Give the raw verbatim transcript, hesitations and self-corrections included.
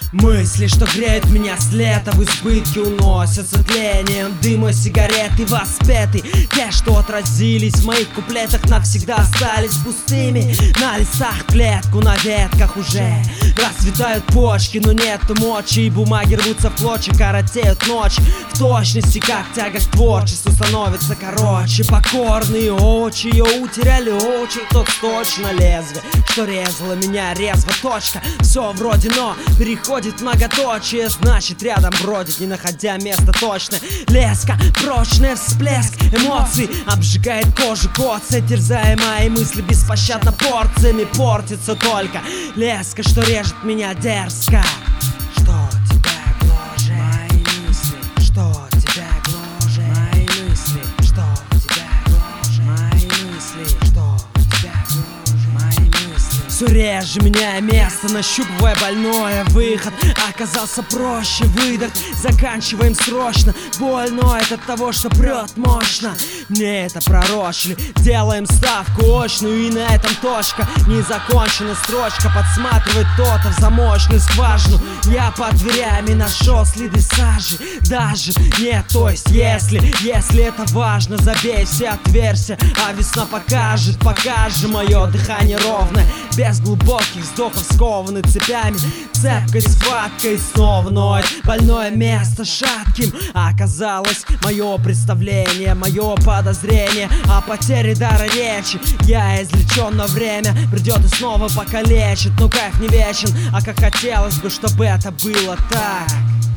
Мысли, что греют меня с лета, в избытке уносятся тлением дыма сигареты воспеты. Те, что отразились в моих куплетах, навсегда остались пустыми. На листах клетку, на ветках уже расцветают почки, но нету мочи, и бумаги рвутся в клочья, коротеют ночь. В точности, как тяга к творчеству становится короче. Покорные очи ее утеряли очи, тот точно лезвие, что резало меня резво точка. Все вроде, но переходит в многоточие, значит рядом бродит, не находя места точно. Леска, прочный всплеск эмоций обжигает кожу, коцает, терзая мои мысли беспощадно порциями. Портится только леска, что режет меня дерзко. Что тебя гложет? Мои мысли. Что тебя гложет? Мои мысли. Что тебя гложет? Мои мысли. Что тебя гложет? Мои мысли. Все реже меняя место, нащупывая больное. Выход оказался проще, выдох заканчиваем срочно. Больно от того, что прет мощно. Мне это пророчили, делаем ставку очную, и на этом точка. Не закончена строчка, подсматривает кто-то в замочную скважину. Я под дверями нашел следы сажи. Даже нет, то есть если, если это важно, забей все отверстия, а весна покажет, покажет мое дыхание ровное, без глубоких вздохов, скованы цепями, цепкой схваткой снова ноет больное место шатким. Оказалось мое представление, мое подозрение о потере дара речи. Я излечен, но время придет и снова покалечит. Ну кайф не вечен, а как хотелось бы, чтобы это было так.